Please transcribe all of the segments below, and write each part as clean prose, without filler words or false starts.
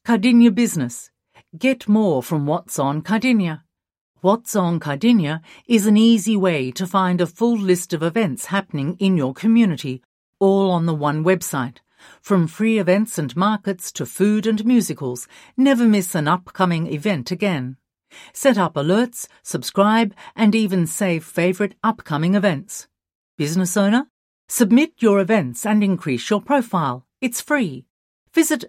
Cardinia Business. Get more from What's on Cardinia. What's on Cardinia is an easy way to find a full list of events happening in your community, all on the one website. From free events and markets to food and musicals, never miss an upcoming event again. Set up alerts, subscribe, and even save favourite upcoming events. Business owner? Submit your events and increase your profile. It's free. Visit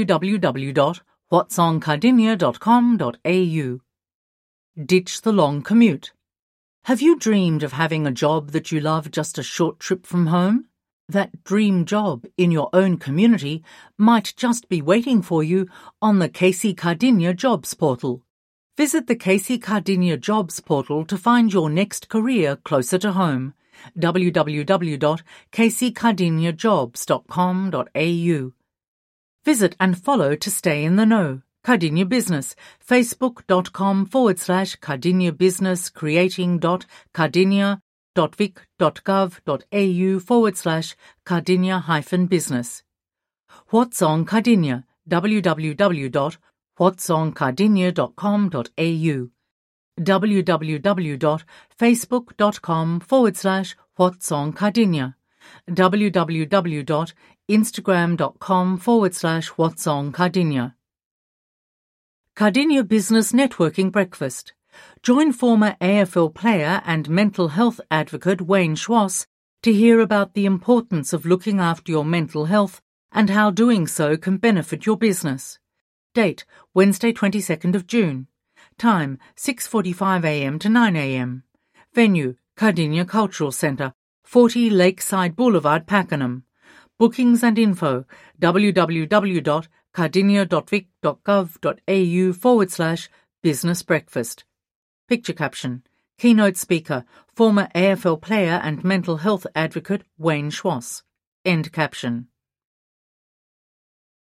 www.whatsoncardinia.com.au. Ditch the long commute. Have you dreamed of having a job that you love just a short trip from home? That dream job in your own community might just be waiting for you on the KC Cardinia Jobs Portal. Visit the KC Cardinia Jobs Portal to find your next career closer to home. www.kccardiniajobs.com.au. Visit and follow to stay in the know. Cardinia Business, facebook.com/Cardinia Business, creating.cardinia.vic.gov.au/Cardinia-business. What's on Cardinia, www.whatsoncardinia.com.au. www.facebook.com/whatsoncardinia. www.instagram.com/whatsoncardinia. Cardinia Business Networking Breakfast. Join former AFL player and mental health advocate Wayne Schwass to hear about the importance of looking after your mental health and how doing so can benefit your business. Date, Wednesday 22nd of June. Time, 6:45 a.m. to 9 a.m. Venue, Cardinia Cultural Centre, 40 Lakeside Boulevard, Pakenham. Bookings and info, www.cardinia.vic.gov.au/business breakfast. Picture caption. Keynote speaker, former AFL player and mental health advocate Wayne Schwass. End caption.